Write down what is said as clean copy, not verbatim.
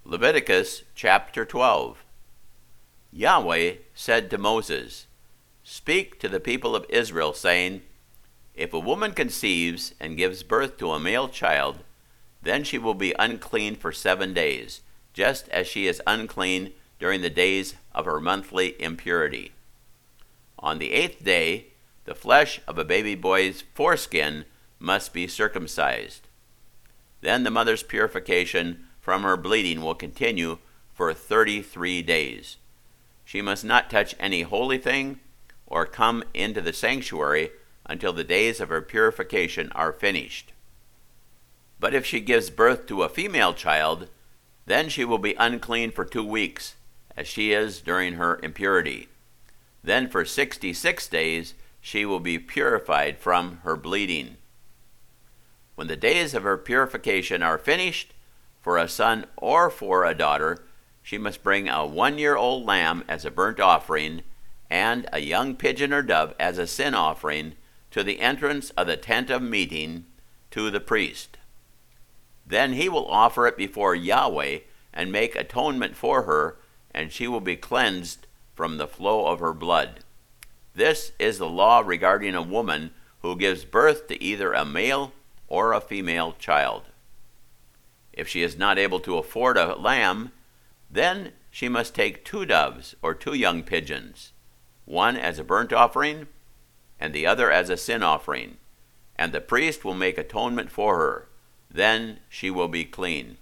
Leviticus chapter 12. Yahweh said to Moses, "Speak to the people of Israel, saying, If a woman conceives and gives birth to a male child, then she will be unclean for 7 days, just as she is unclean during the days of her monthly impurity. On the 8th day, the flesh of a baby boy's foreskin must be circumcised. Then the mother's purification from her bleeding will continue for 33 days. She must not touch any holy thing or come into the sanctuary until the days of her purification are finished. But if she gives birth to a female child, then she will be unclean for 2 weeks, as she is during her impurity. Then for 66 days she will be purified from her bleeding. When the days of her purification are finished, for a son or for a daughter, she must bring a 1-year-old lamb as a burnt offering, and a young pigeon or dove as a sin offering, to the entrance of the tent of meeting to the priest. Then he will offer it before Yahweh and make atonement for her, and she will be cleansed from the flow of her blood. This is the law regarding a woman who gives birth to either a male or a female child. If she is not able to afford a lamb, then she must take 2 doves or 2 young pigeons, one as a burnt offering and the other as a sin offering, and the priest will make atonement for her. Then she will be clean.